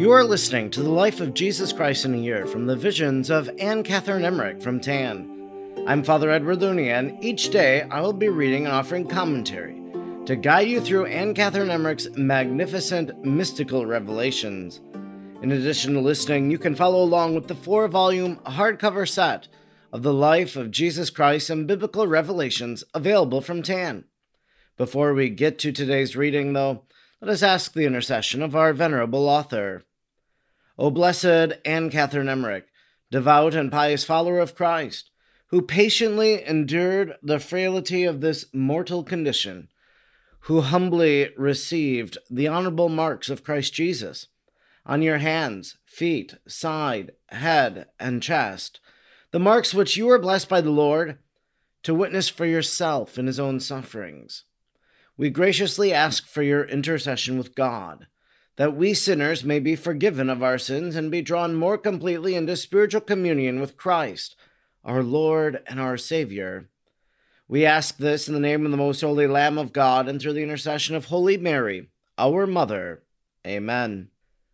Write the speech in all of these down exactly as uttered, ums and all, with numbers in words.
You are listening to the Life of Jesus Christ in a Year from the Visions of Anne Catherine Emmerich from Tan. I'm Father Edward Looney, and each day I will be reading and offering commentary to guide you through Anne Catherine Emmerich's magnificent mystical revelations. In addition to listening, you can follow along with the four-volume hardcover set of the Life of Jesus Christ and Biblical Revelations available from Tan. Before we get to today's reading, though, let us ask the intercession of our venerable author. O blessed Anne Catherine Emmerich, devout and pious follower of Christ, who patiently endured the frailty of this mortal condition, who humbly received the honorable marks of Christ Jesus on your hands, feet, side, head, and chest, the marks which you were blessed by the Lord to witness for yourself in his own sufferings. We graciously ask for your intercession with God, that we sinners may be forgiven of our sins and be drawn more completely into spiritual communion with Christ, our Lord and our Savior. We ask this in the name of the most holy Lamb of God and through the intercession of Holy Mary, our Mother. Amen.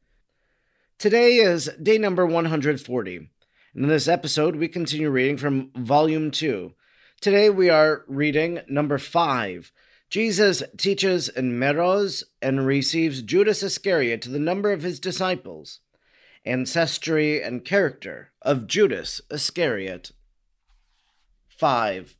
Today is day number one hundred forty, and in this episode we continue reading from Volume two. Today we are reading number five. Jesus teaches in Meroz and receives Judas Iscariot to the number of his disciples. Ancestry and character of Judas Iscariot. five.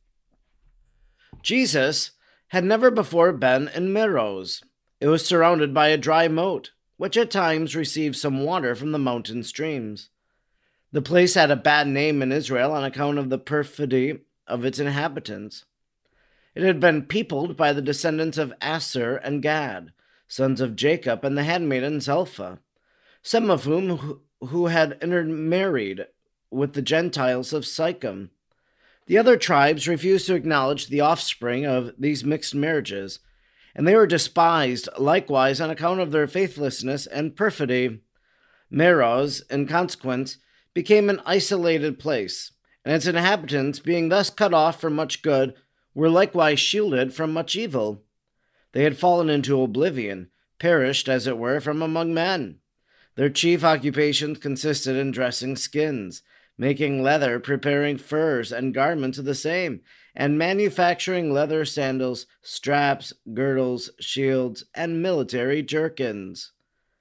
Jesus had never before been in Meroz. It was surrounded by a dry moat, which at times received some water from the mountain streams. The place had a bad name in Israel on account of the perfidy of its inhabitants. It had been peopled by the descendants of Aser and Gad, sons of Jacob and the handmaiden Zelpha, some of whom who had intermarried with the Gentiles of Sychem. The other tribes refused to acknowledge the offspring of these mixed marriages, and they were despised likewise on account of their faithlessness and perfidy. Meroz, in consequence, became an isolated place, and its inhabitants, being thus cut off from much good, were likewise shielded from much evil. They had fallen into oblivion, perished, as it were, from among men. Their chief occupations consisted in dressing skins, making leather, preparing furs and garments of the same, and manufacturing leather sandals, straps, girdles, shields, and military jerkins.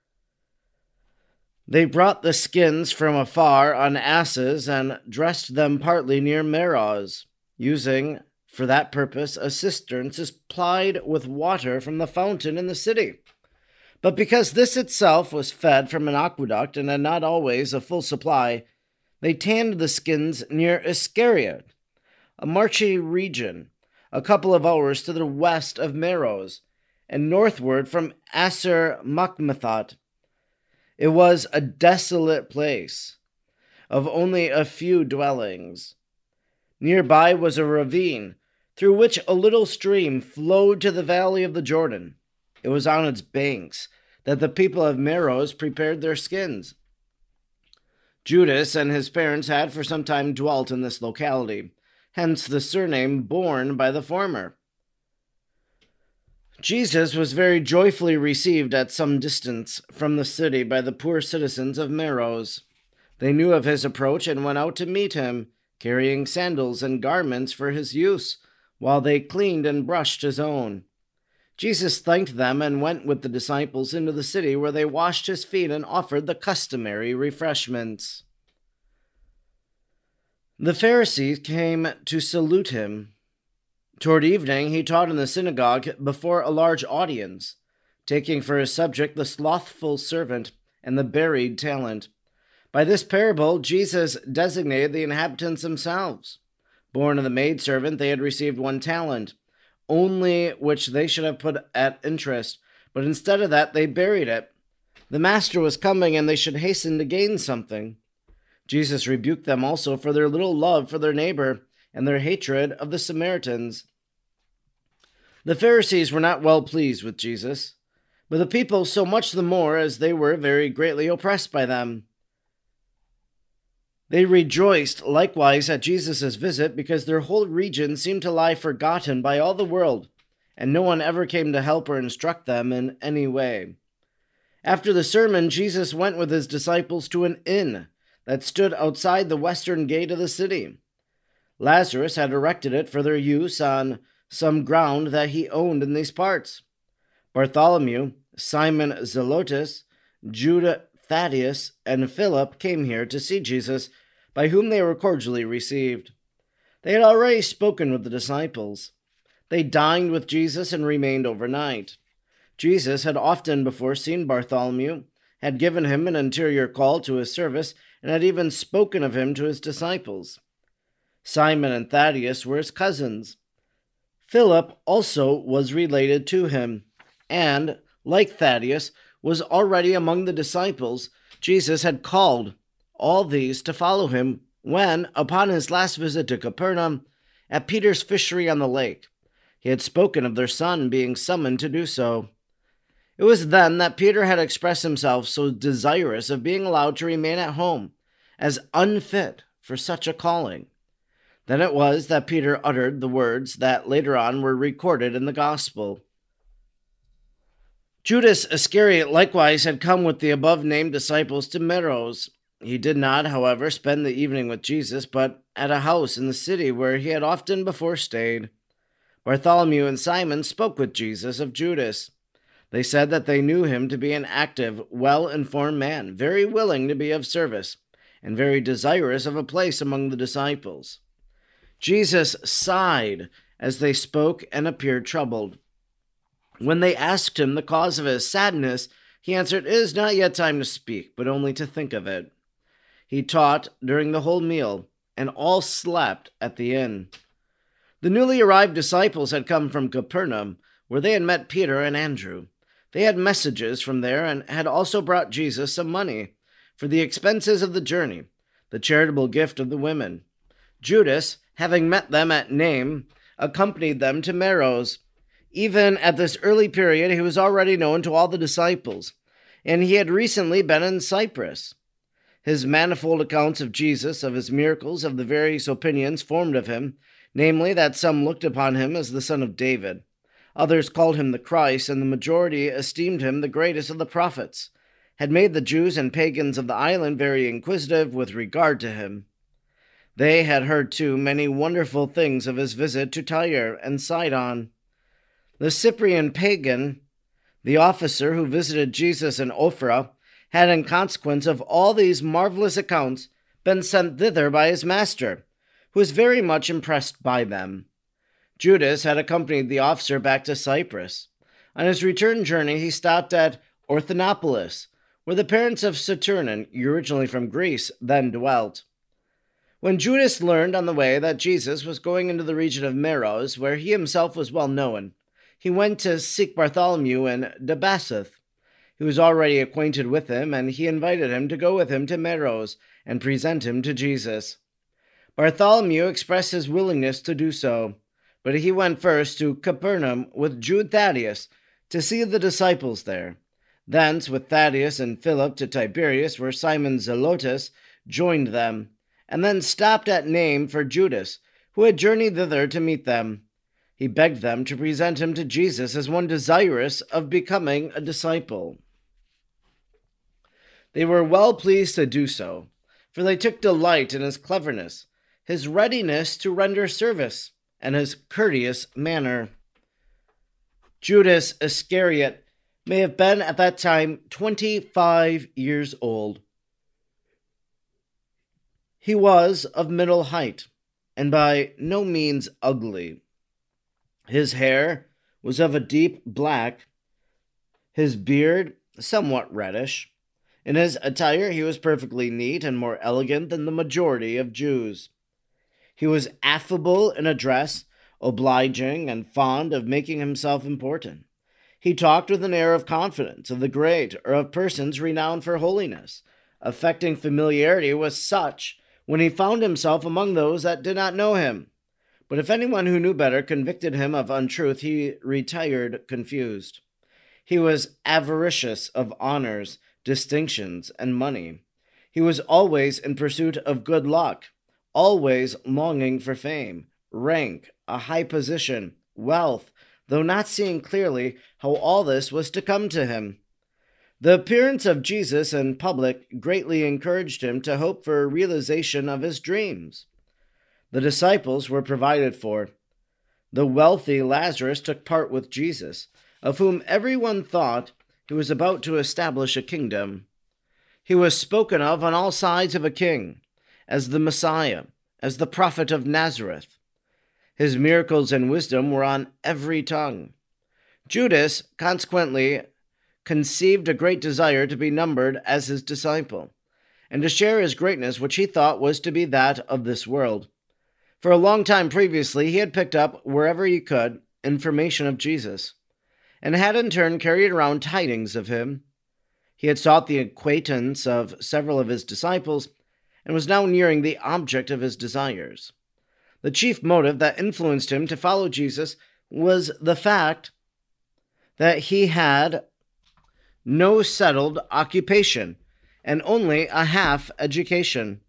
They brought the skins from afar on asses and dressed them partly near Meroz, using for that purpose a cistern supplied with water from the fountain in the city. But because this itself was fed from an aqueduct and had not always a full supply, they tanned the skins near Iscariot, a marshy region, a couple of hours to the west of Meroz, and northward from Aser Machmethat. It was a desolate place, of only a few dwellings. Nearby was a ravine, through which a little stream flowed to the valley of the Jordan. It was on its banks that the people of Meroz prepared their skins. Judas and his parents had for some time dwelt in this locality, hence the surname borne by the former. Jesus was very joyfully received at some distance from the city by the poor citizens of Meroz. They knew of his approach and went out to meet him, carrying sandals and garments for his use, while they cleaned and brushed his own. Jesus thanked them and went with the disciples into the city, where they washed his feet and offered the customary refreshments. The Pharisees came to salute him. Toward evening he taught in the synagogue before a large audience, taking for his subject the slothful servant and the buried talent. By this parable Jesus designated the inhabitants themselves. Born of the maidservant, they had received one talent, only which they should have put at interest, but instead of that they buried it. The master was coming, and they should hasten to gain something. Jesus rebuked them also for their little love for their neighbor and their hatred of the Samaritans. The Pharisees were not well pleased with Jesus, but the people so much the more as they were very greatly oppressed by them. They rejoiced likewise at Jesus' visit, because their whole region seemed to lie forgotten by all the world, and no one ever came to help or instruct them in any way. After the sermon, Jesus went with his disciples to an inn that stood outside the western gate of the city. Lazarus had erected it for their use on some ground that he owned in these parts. Bartholomew, Simon Zelotes, Judah Thaddeus, and Philip came here to see Jesus, by whom they were cordially received. They had already spoken with the disciples. They dined with Jesus and remained overnight. Jesus had often before seen Bartholomew, had given him an interior call to his service, and had even spoken of him to his disciples. Simon and Thaddeus were his cousins. Philip also was related to him, and, like Thaddeus, was already among the disciples Jesus had called all these to follow him when, upon his last visit to Capernaum, at Peter's fishery on the lake, he had spoken of their son being summoned to do so. It was then that Peter had expressed himself so desirous of being allowed to remain at home, as unfit for such a calling. Then it was that Peter uttered the words that later on were recorded in the Gospel. Judas Iscariot likewise had come with the above-named disciples to Meroz. He did not, however, spend the evening with Jesus, but at a house in the city where he had often before stayed. Bartholomew and Simon spoke with Jesus of Judas. They said that they knew him to be an active, well-informed man, very willing to be of service, and very desirous of a place among the disciples. Jesus sighed as they spoke and appeared troubled. When they asked him the cause of his sadness, he answered, "It is not yet time to speak, but only to think of it." He taught during the whole meal, and all slept at the inn. The newly arrived disciples had come from Capernaum, where they had met Peter and Andrew. They had messages from there and had also brought Jesus some money for the expenses of the journey, the charitable gift of the women. Judas, having met them at Nain, accompanied them to Meroz. Even at this early period, he was already known to all the disciples, and he had recently been in Cyprus. His manifold accounts of Jesus, of his miracles, of the various opinions formed of him, namely that some looked upon him as the son of David, others called him the Christ, and the majority esteemed him the greatest of the prophets, had made the Jews and pagans of the island very inquisitive with regard to him. They had heard, too, many wonderful things of his visit to Tyre and Sidon. The Cyprian pagan, the officer who visited Jesus in Ophrah, had, in consequence of all these marvelous accounts, been sent thither by his master, who was very much impressed by them. Judas had accompanied the officer back to Cyprus. On his return journey, he stopped at Orthanopolis, where the parents of Saturnin, originally from Greece, then dwelt. When Judas learned on the way that Jesus was going into the region of Meroz, where he himself was well known, he went to seek Bartholomew in Damascus. He was already acquainted with him, and he invited him to go with him to Meroz and present him to Jesus. Bartholomew expressed his willingness to do so, but he went first to Capernaum with Judah Thaddeus to see the disciples there. Thence with Thaddeus and Philip to Tiberias, where Simon Zelotes joined them, and then stopped at Nain for Judas, who had journeyed thither to meet them. He begged them to present him to Jesus as one desirous of becoming a disciple. They were well pleased to do so, for they took delight in his cleverness, his readiness to render service, and his courteous manner. Judas Iscariot may have been at that time twenty-five years old. He was of middle height, and by no means ugly. His hair was of a deep black, his beard somewhat reddish. In his attire he was perfectly neat and more elegant than the majority of Jews. He was affable in address, obliging, and fond of making himself important. He talked with an air of confidence of the great or of persons renowned for holiness, affecting familiarity with such when he found himself among those that did not know him. But if anyone who knew better convicted him of untruth, he retired confused. He was avaricious of honors, distinctions, and money. He was always in pursuit of good luck, always longing for fame, rank, a high position, wealth, though not seeing clearly how all this was to come to him. The appearance of Jesus in public greatly encouraged him to hope for a realization of his dreams. The disciples were provided for. The wealthy Lazarus took part with Jesus, of whom everyone thought he was about to establish a kingdom. He was spoken of on all sides of a king, as the Messiah, as the prophet of Nazareth. His miracles and wisdom were on every tongue. Judas, consequently, conceived a great desire to be numbered as his disciple, and to share his greatness, which he thought was to be that of this world. For a long time previously, he had picked up, wherever he could, information of Jesus, and had in turn carried around tidings of him. He had sought the acquaintance of several of his disciples, and was now nearing the object of his desires. The chief motive that influenced him to follow Jesus was the fact that he had no settled occupation and only a half education.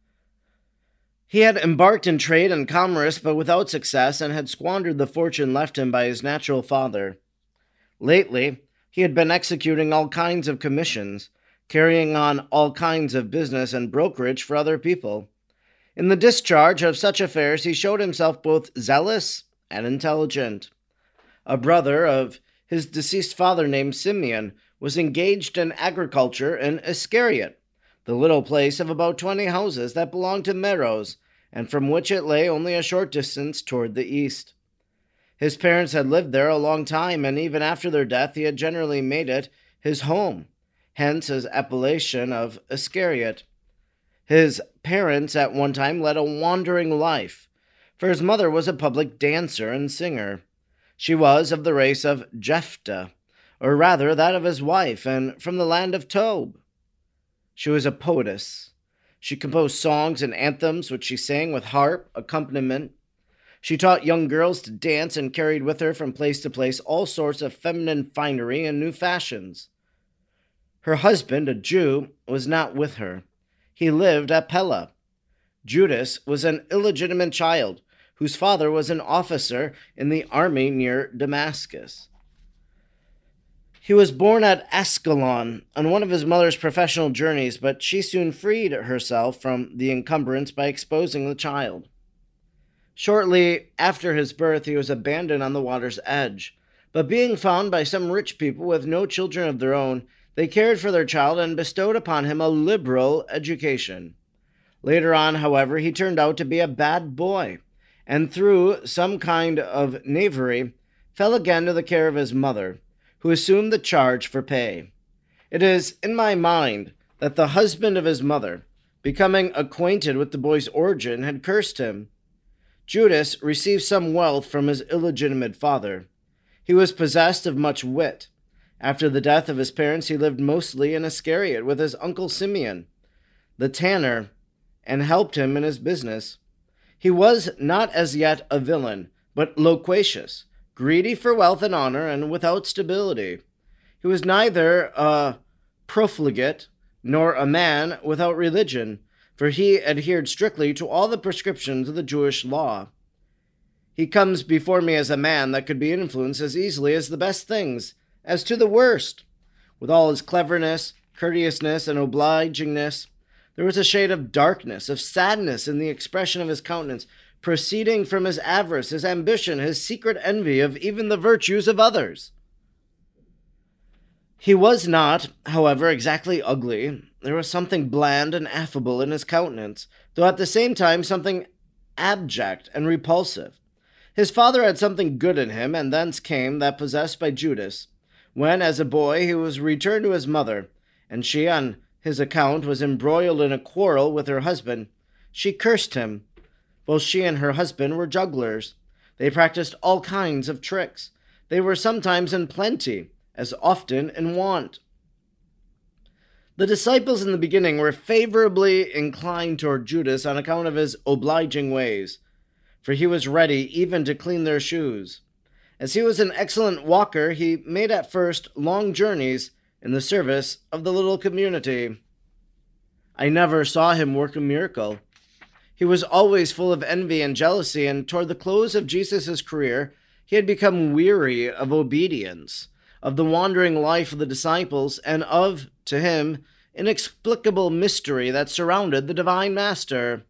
He had embarked in trade and commerce, but without success, and had squandered the fortune left him by his natural father. Lately, he had been executing all kinds of commissions, carrying on all kinds of business and brokerage for other people. In the discharge of such affairs, he showed himself both zealous and intelligent. A brother of his deceased father, named Simeon, was engaged in agriculture in Iscariot, the little place of about twenty houses that belonged to Meroz, and from which it lay only a short distance toward the east. His parents had lived there a long time, and even after their death he had generally made it his home, hence his appellation of Iscariot. His parents at one time led a wandering life, for his mother was a public dancer and singer. She was of the race of Jephthah, or rather that of his wife, and from the land of Tob. She was a poetess. She composed songs and anthems which she sang with harp accompaniment. She taught young girls to dance and carried with her from place to place all sorts of feminine finery and new fashions. Her husband, a Jew, was not with her. He lived at Pella. Judas was an illegitimate child, whose father was an officer in the army near Damascus. He was born at Ascalon on one of his mother's professional journeys, but she soon freed herself from the encumbrance by exposing the child. Shortly after his birth, he was abandoned on the water's edge, but being found by some rich people with no children of their own, they cared for their child and bestowed upon him a liberal education. Later on, however, he turned out to be a bad boy, and through some kind of knavery, fell again to the care of his mother, who assumed the charge for pay. It is in my mind that the husband of his mother, becoming acquainted with the boy's origin, had cursed him. Judas received some wealth from his illegitimate father. He was possessed of much wit. After the death of his parents, he lived mostly in Iscariot with his uncle Simeon, the tanner, and helped him in his business. He was not as yet a villain, but loquacious, greedy for wealth and honor, and without stability. He was neither a profligate nor a man without religion, for he adhered strictly to all the prescriptions of the Jewish law. He comes before me as a man that could be influenced as easily as the best things, as to the worst. With all his cleverness, courteousness, and obligingness, there was a shade of darkness, of sadness in the expression of his countenance, proceeding from his avarice, his ambition, his secret envy of even the virtues of others. He was not, however, exactly ugly. There was something bland and affable in his countenance, though at the same time something abject and repulsive. His father had something good in him, and thence came that possessed by Judas, when, as a boy, he was returned to his mother, and she, on his account, was embroiled in a quarrel with her husband. She cursed him. Both she and her husband were jugglers. They practiced all kinds of tricks. They were sometimes in plenty, as often in want. The disciples in the beginning were favorably inclined toward Judas on account of his obliging ways, for he was ready even to clean their shoes. As he was an excellent walker, he made at first long journeys in the service of the little community. I never saw him work a miracle. He was always full of envy and jealousy, and toward the close of Jesus' career, he had become weary of obedience, of the wandering life of the disciples and of, to him, inexplicable mystery that surrounded the divine master.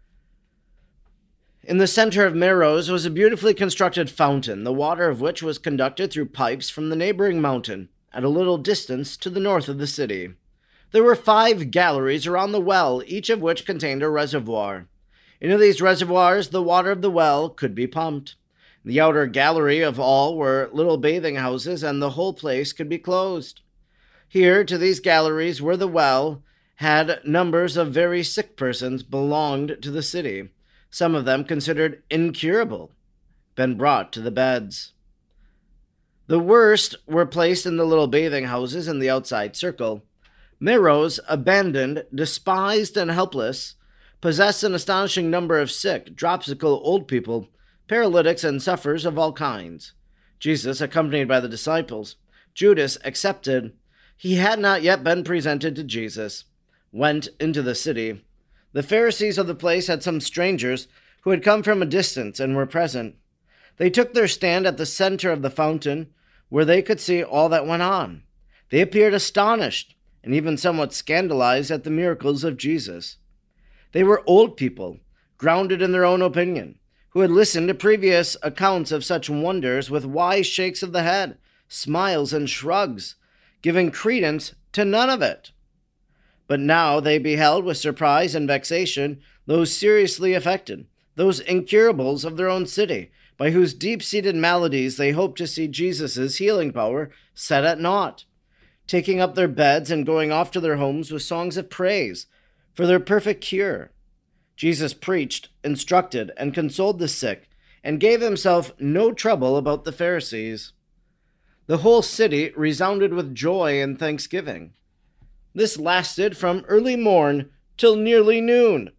In the center of Meroz was a beautifully constructed fountain, the water of which was conducted through pipes from the neighboring mountain, at a little distance to the north of the city. There were five galleries around the well, each of which contained a reservoir. Into these reservoirs the water of the well could be pumped. The outer gallery of all were little bathing houses, and the whole place could be closed. Here, to these galleries where the well had numbers of very sick persons belonged to the city, some of them considered incurable, been brought to the beds. The worst were placed in the little bathing houses in the outside circle. Meroz, abandoned, despised, and helpless, possessed an astonishing number of sick, dropsical old people, paralytics, and sufferers of all kinds. Jesus, accompanied by the disciples, Judas excepted, he had not yet been presented to Jesus, went into the city. The Pharisees of the place had some strangers who had come from a distance and were present. They took their stand at the center of the fountain, where they could see all that went on. They appeared astonished and even somewhat scandalized at the miracles of Jesus. They were old people, grounded in their own opinion, who had listened to previous accounts of such wonders with wise shakes of the head, smiles, and shrugs, giving credence to none of it. But now they beheld with surprise and vexation those seriously affected, those incurables of their own city, by whose deep-seated maladies they hoped to see Jesus' healing power set at naught, taking up their beds and going off to their homes with songs of praise for their perfect cure. Jesus preached, instructed, and consoled the sick, and gave himself no trouble about the Pharisees. The whole city resounded with joy and thanksgiving. This lasted from early morn till nearly noon.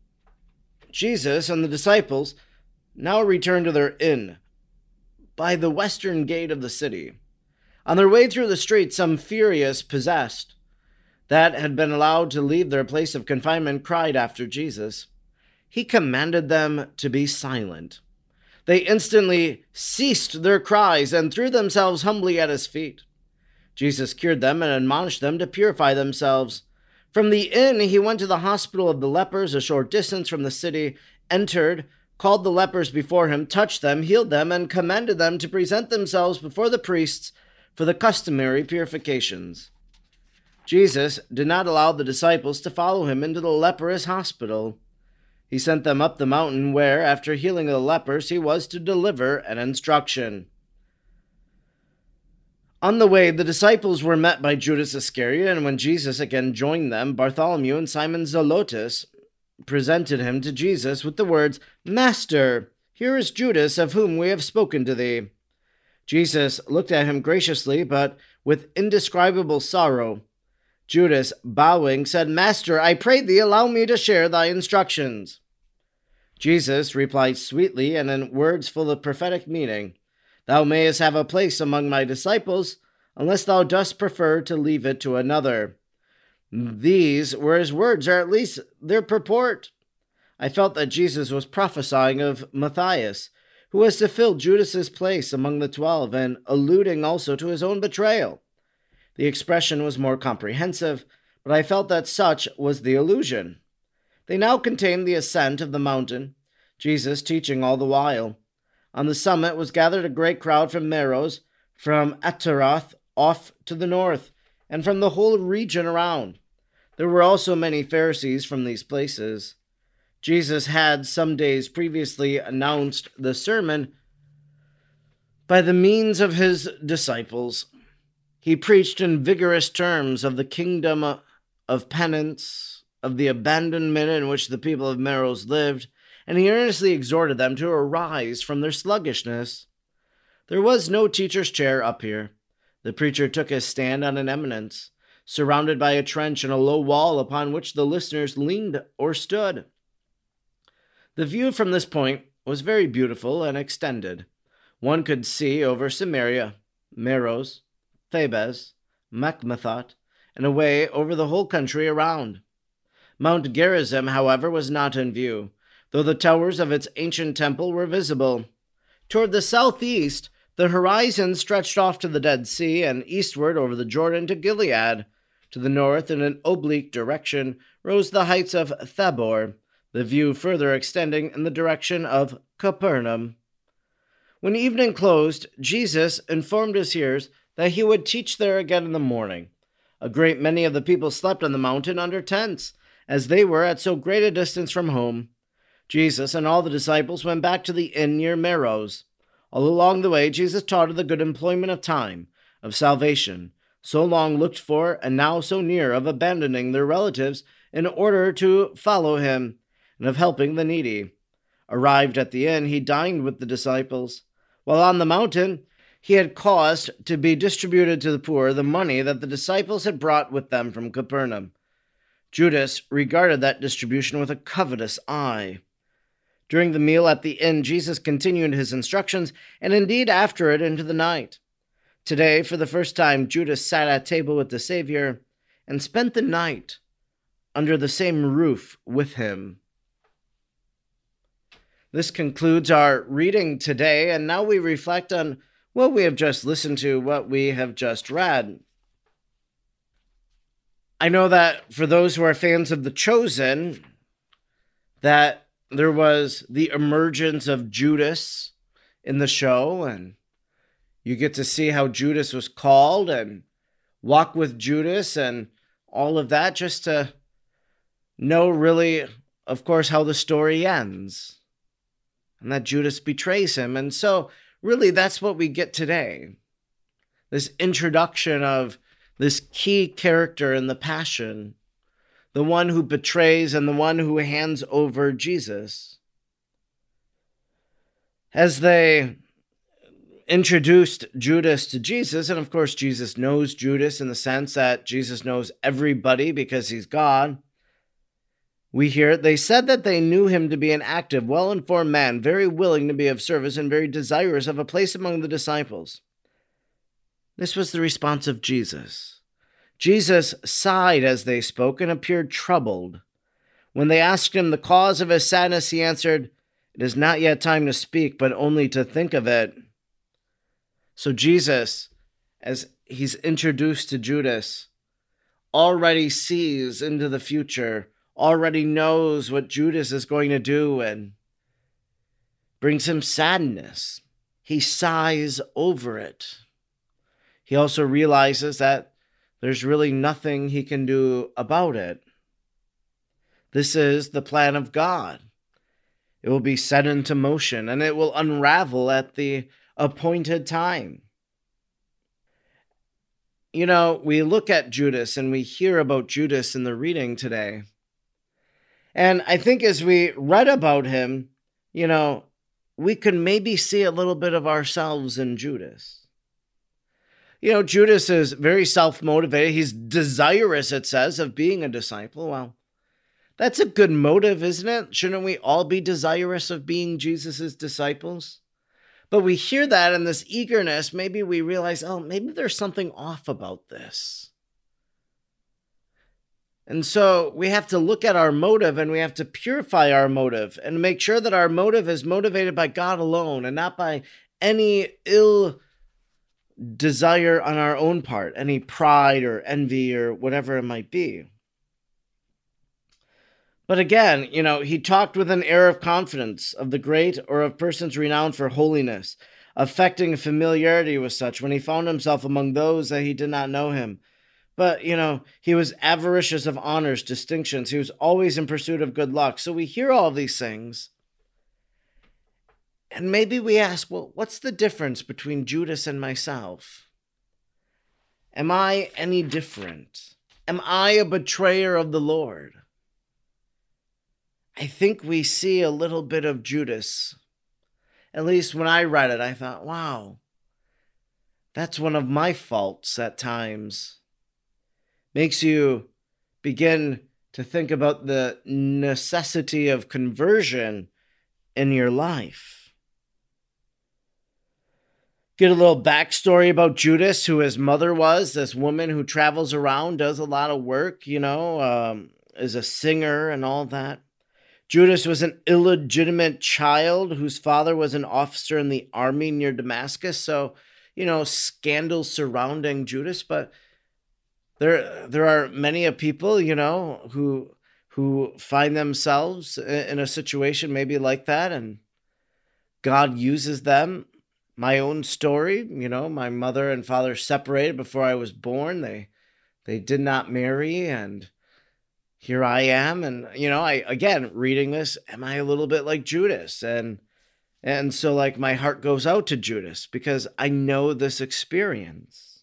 Jesus and the disciples now returned to their inn by the western gate of the city. On their way through the street, some furious possessed that had been allowed to leave their place of confinement cried after Jesus. He commanded them to be silent. They instantly ceased their cries and threw themselves humbly at his feet. Jesus cured them and admonished them to purify themselves. From the inn he went to the hospital of the lepers, a short distance from the city, entered, called the lepers before him, touched them, healed them, and commanded them to present themselves before the priests for the customary purifications. Jesus did not allow the disciples to follow him into the leprous hospital. He sent them up the mountain where, after healing the lepers, he was to deliver an instruction. On the way, the disciples were met by Judas Iscariot, and when Jesus again joined them, Bartholomew and Simon Zelotes presented him to Jesus with the words, "Master, here is Judas, of whom we have spoken to thee." Jesus looked at him graciously, but with indescribable sorrow. Judas, bowing, said, "Master, I pray thee, allow me to share thy instructions." Jesus replied sweetly and in words full of prophetic meaning, "Thou mayest have a place among my disciples, unless thou dost prefer to leave it to another." These were his words, or at least their purport. I felt that Jesus was prophesying of Matthias, who was to fill Judas's place among the twelve, and alluding also to his own betrayal. The expression was more comprehensive, but I felt that such was the allusion. They now contained the ascent of the mountain, Jesus teaching all the while. On the summit was gathered a great crowd from Meroz, from Ataroth off to the north, and from the whole region around. There were also many Pharisees from these places. Jesus had some days previously announced the sermon by the means of his disciples. He preached in vigorous terms of the kingdom of penance, of the abandonment in which the people of Meroz lived, and he earnestly exhorted them to arise from their sluggishness. There was no teacher's chair up here. The preacher took his stand on an eminence, surrounded by a trench and a low wall upon which the listeners leaned or stood. The view from this point was very beautiful and extended. One could see over Samaria, Meroz, Thebez, Machmethath, and away over the whole country around. Mount Gerizim, however, was not in view, though the towers of its ancient temple were visible. Toward the southeast, The horizon stretched off to the Dead Sea and eastward over the Jordan to Gilead. To the north, in an oblique direction, rose the heights of Thabor, the view further extending in the direction of Capernaum. When evening closed, Jesus informed his hearers that he would teach there again in the morning. A great many of the people slept on the mountain under tents, as they were at so great a distance from home. Jesus and all the disciples went back to the inn near Meroz. All along the way, Jesus taught of the good employment of time, of salvation, so long looked for and now so near, of abandoning their relatives in order to follow him, and of helping the needy. Arrived at the inn, he dined with the disciples. While on the mountain, he had caused to be distributed to the poor the money that the disciples had brought with them from Capernaum. Judas regarded that distribution with a covetous eye. During the meal at the inn, Jesus continued his instructions, and indeed after it into the night. Today, for the first time, Judas sat at table with the Savior and spent the night under the same roof with him. This concludes our reading today, and now we reflect on what we have just listened to, what we have just read. I know that for those who are fans of The Chosen, that there was the emergence of Judas in the show, and you get to see how Judas was called and walk with Judas and all of that, just to know really, of course, how the story ends. And that Judas betrays him. And so, really, that's what we get today. This introduction of this key character in the Passion, the one who betrays and the one who hands over Jesus. As they introduced Judas to Jesus, and of course Jesus knows Judas in the sense that Jesus knows everybody because he's God. We hear, they said that they knew him to be an active, well-informed man, very willing to be of service and very desirous of a place among the disciples. This was the response of Jesus. Jesus sighed as they spoke and appeared troubled. When they asked him the cause of his sadness, he answered, "It is not yet time to speak, but only to think of it." So Jesus, as he's introduced to Judas, already sees into the future, already knows what Judas is going to do, and brings him sadness. He sighs over it. He also realizes that there's really nothing he can do about it. This is the plan of God. It will be set into motion, and it will unravel at the appointed time. You know, we look at Judas and we hear about Judas in the reading today. And I think as we read about him, you know, we can maybe see a little bit of ourselves in Judas. You know, Judas is very self-motivated. He's desirous, it says, of being a disciple. Well, that's a good motive, isn't it? Shouldn't we all be desirous of being Jesus's disciples? But we hear that in this eagerness, maybe we realize, oh, maybe there's something off about this. And so we have to look at our motive, and we have to purify our motive and make sure that our motive is motivated by God alone and not by any ill desire on our own part, any pride or envy or whatever it might be. But again, you know, he talked with an air of confidence of the great or of persons renowned for holiness, affecting familiarity with such when he found himself among those that he did not know him. But, you know, he was avaricious of honors, distinctions. He was always in pursuit of good luck. So we hear all these things. And maybe we ask, well, what's the difference between Judas and myself? Am I any different? Am I a betrayer of the Lord? I think we see a little bit of Judas. At least when I read it, I thought, wow, that's one of my faults at times. Makes you begin to think about the necessity of conversion in your life. Get a little backstory about Judas, who his mother was, this woman who travels around, does a lot of work, you know, um, is a singer and all that. Judas was an illegitimate child whose father was an officer in the army near Damascus. So, you know, scandals surrounding Judas, but there there are many of people, you know, who who find themselves in a situation maybe like that, and God uses them. My own story, you know, my mother and father separated before I was born. They they did not marry, and here I am. And, you know, I, again, reading this, am I a little bit like Judas? And, and so like my heart goes out to Judas because I know this experience.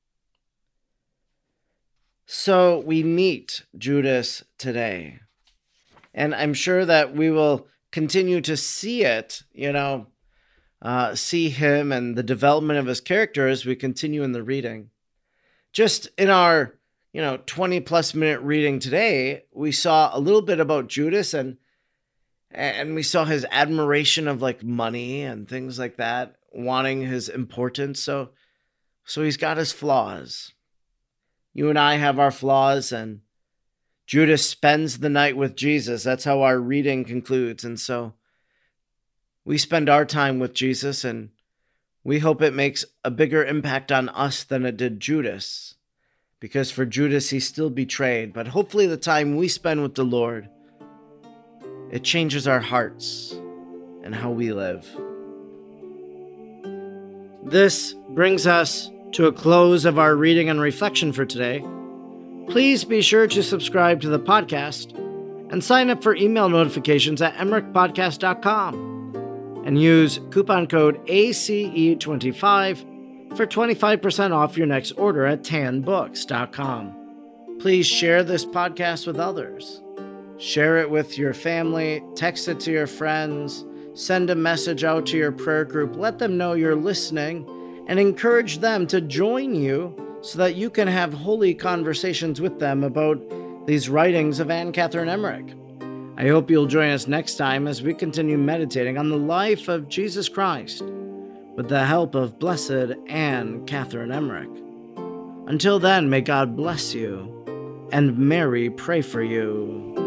So we meet Judas today, and I'm sure that we will continue to see it, you know, uh, see him and the development of his character as we continue in the reading. Just in our you know, twenty plus minute reading today, we saw a little bit about Judas, and and we saw his admiration of like money and things like that, wanting his importance. So, so he's got his flaws. You and I have our flaws, and Judas spends the night with Jesus. That's how our reading concludes. And so we spend our time with Jesus, and we hope it makes a bigger impact on us than it did Judas. Because for Judas, he still betrayed. But hopefully the time we spend with the Lord, it changes our hearts and how we live. This brings us to a close of our reading and reflection for today. Please be sure to subscribe to the podcast and sign up for email notifications at emmerich podcast dot com and use coupon code A C E twenty-five for twenty-five percent off your next order at tan books dot com. Please share this podcast with others. Share it with your family, text it to your friends, send a message out to your prayer group, let them know you're listening, and encourage them to join you so that you can have holy conversations with them about these writings of Anne Catherine Emmerich. I hope you'll join us next time as we continue meditating on the life of Jesus Christ with the help of Blessed Anne Catherine Emmerich. Until then, may God bless you, and Mary pray for you.